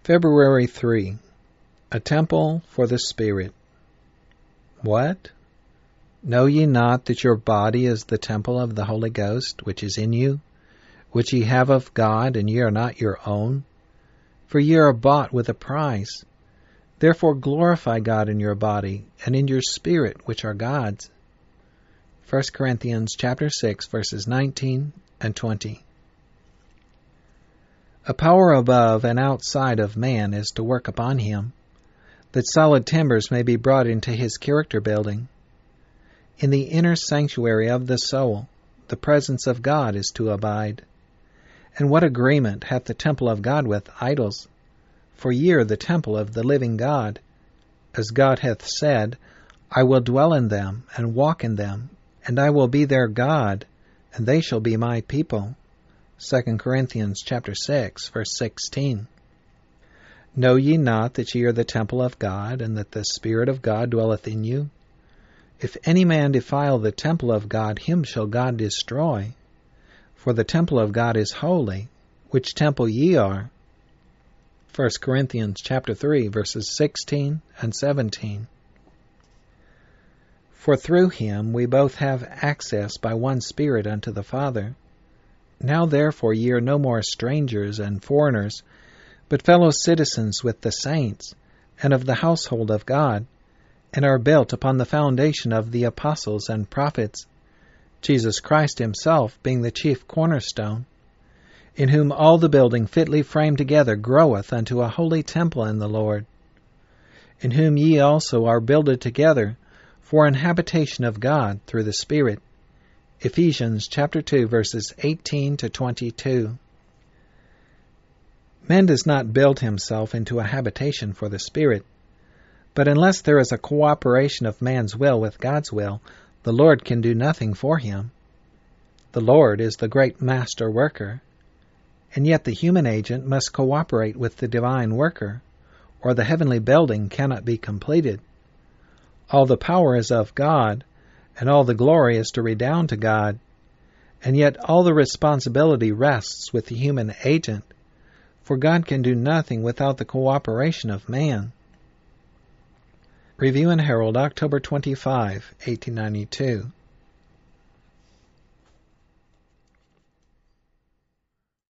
February 3. A temple for the Spirit. What? Know ye not that your body is the temple of the Holy Ghost, which is in you, which ye have of God, and ye are not your own? For ye are bought with a price. Therefore glorify God in your body, and in your spirit, which are God's. 1 Corinthians chapter 6, verses 19 and 20. A power above and outside of man is to work upon him, that solid timbers may be brought into his character building. In the inner sanctuary of the soul, the presence of God is to abide. And what agreement hath the temple of God with idols? For ye are the temple of the living God. As God hath said, I will dwell in them, and walk in them, and I will be their God, and they shall be my people. 2 Corinthians chapter 6, verse 16. Know ye not that ye are the temple of God, and that the Spirit of God dwelleth in you? If any man defile the temple of God, him shall God destroy. For the temple of God is holy, which temple ye are. 1 Corinthians chapter 3, verses 16 and 17. For through him we both have access by one Spirit unto the Father. Now therefore ye are no more strangers and foreigners, but fellow citizens with the saints, and of the household of God, and are built upon the foundation of the apostles and prophets, Jesus Christ himself being the chief cornerstone, in whom all the building fitly framed together groweth unto a holy temple in the Lord, in whom ye also are builded together for an habitation of God through the Spirit. Ephesians chapter 2, verses 18 to 22. Man does not build himself into a habitation for the Spirit, but unless there is a cooperation of man's will with God's will, the Lord can do nothing for him. The Lord is the great master worker, and yet the human agent must cooperate with the divine worker, or the heavenly building cannot be completed. All the power is of God, and all the glory is to redound to God, and yet all the responsibility rests with the human agent, for God can do nothing without the cooperation of man. Review and Herald, October 25, 1892.